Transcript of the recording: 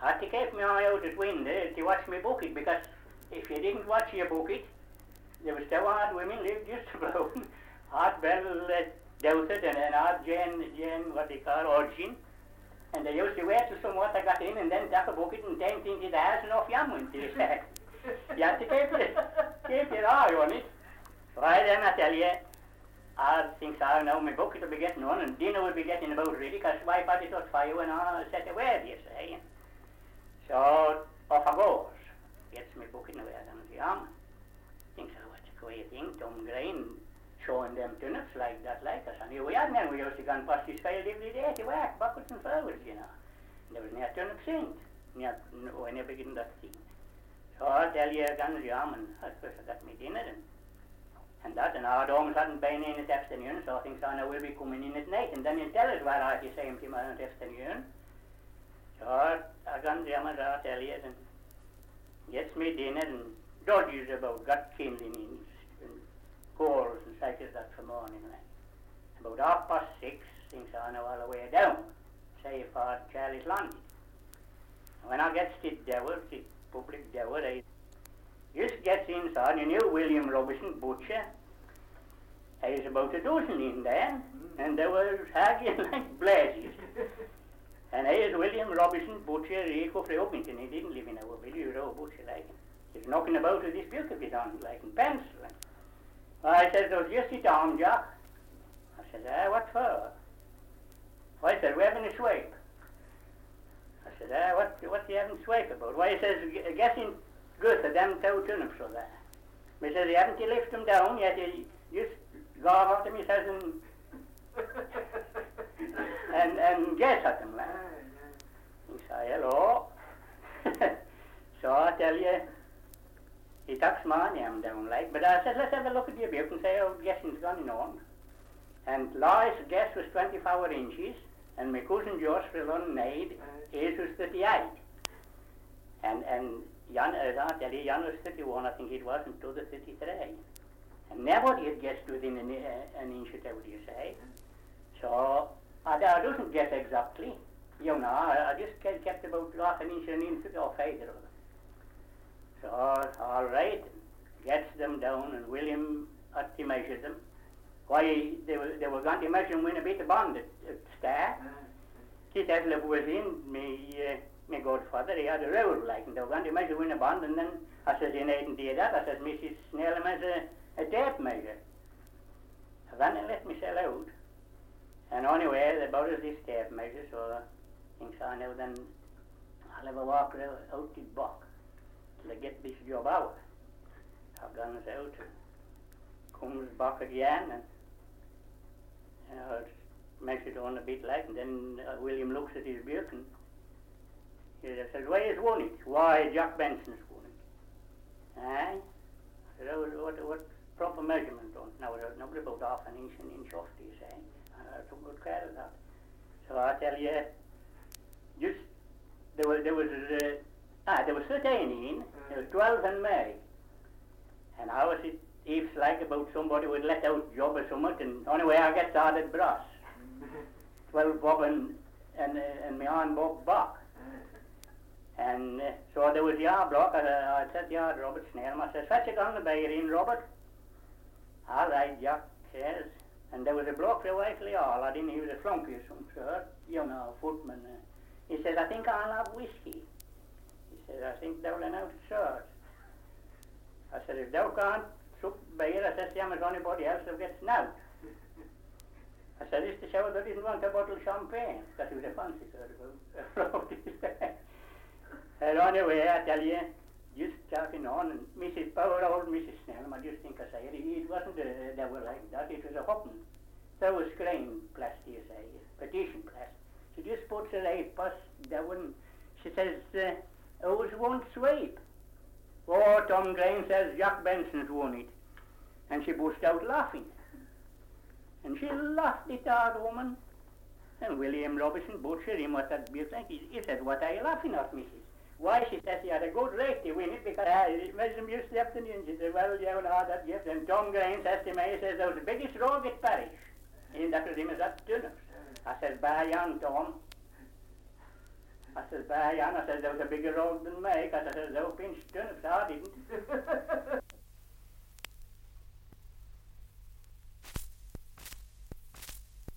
had to keep my eye out at window to watch me bucket, because if you didn't watch your bucket, there was two hard women lived just about. Hard Bell Dowsett and hard Jane, what they call, Origin. And they used to wait till some water got in and then take a bucket and take into the house and off yam went to the sack. You had to keep your eye on it. Well, then I tell you, I think so now my bucket will be getting on and dinner will be getting about ready, because wife had it out for you and I set away, you say. So off I goes. Gets my bucket away down the yam. Thinks, oh, what's a queer thing, Tom Green showing them turnips like that, like us. And here we had men, we used to go and past his field every day to work, backwards and forwards, you know. And there was no turnips in it. We never getting that thing. So I tell you, I got the yam and I got me dinner and that, and our homes hadn't been in at afternoon, so I think so now we'll be coming in at night, and then he'll tell us what I have to say to him at afternoon. So I got the yam and I tell you, and gets me dinner and dodges about, got kindling in and coals and such as that for morning. Like. About 6:30, things I know all the way down, say for Charlie's Landing. When I gets to Dower, to public Dower, I just gets inside, you knew William Robinson, butcher. There's about a dozen in there, and they were hagging like blazes. And here's William Robinson, butcher, he come from Uppington, he didn't live in our village, he was a butcher like him. He's knocking about with this book of his on, like in pencil. I says, "Oh, just sit down, Jack." I says, "What for?" Why, he says, "We're having a swipe." I said, what do you having a swipe about? Why, he says, "Guessing good for them two turnips or that." He says, "You haven't to lift them down yet, you just go out them, he says, and guess at them, like. He said, "Hello." So I tell you, he tucks my name down like, but I said, "Let's have a look at your book and say how guessing's going on." And Lois' guess was 24 inches, and my cousin George from London his was 38. And Jan, as I tell you, Jan was 31, I think it was, and to the 33. And nobody had guessed within an inch or two, you say. So I doesn't guess exactly. You know, I just kept about half an inch off either of them. So, all right, gets them down, and William had to measure them. Why, they were going to measure them with a bit of bond at start. Kit Eslip was in, my godfather, he had a roll like, and they were going to measure with a bond, and then I said, "You needn't do that." I said, "Mrs. Snellham has a tape measure." So then they let me sell out. And anyway, they bought us this tape measure, so I think so now then I'll have a walk out to Buck till I get this job out. I've gone out, comes back again, and it's measured on a bit like, and then William looks at his book and he says, "Why has won it?" "Why, Jack Benson's won it." "Aye?" I said, "What proper measurement on?" Now, nobody about half an inch off, do you say? I took good care of that. So I tell you, just there was 13 in, there was 12 in May, and I was if like about somebody would let out job or something, and anyway I get started brass. 12 bob and my own bob back. And so there was yard block, I said, "Yard Robert Snellham." I says, "Fetch it on the bay in, Robert." "All right, Jack," says. And there was a bloke from Whiteley Hall, I didn't know he was a flunky or some sort, you know, a footman. He says, "I think I'll have whiskey." He says, "I think they'll run out of sort." I said, "If thou can't sup beer," I says, "I'm as anybody else that gets now." I said, "It's to show that he didn't want a bottle of champagne," because he was a fancy sort of a And anyway, I tell you, just talking on, and poor old Mrs. Snellham, I just think I say it wasn't a devil like that, it was a hopping. So was screen plast, you say, petition plast. She just puts her right past that one. She says, "Who's won sweep?" "Oh," Tom Green says, "Jack Benson's won it." And she burst out laughing. And she laughed, the old woman. And William Robinson, butcher, he must have been like, he said, "What are you laughing at, Mrs.?" "Why," she says, "he had a good rate to win it because it made him just left in." She said, "Well, you know that gift." And Tom Green says to me, he says, "There was the biggest rogue at parish." And that was him as that turnips. I says, "By on, Tom." I says, by Jan, I says, there was a bigger road than me, because I says, they'll pinch turnips, I didn't.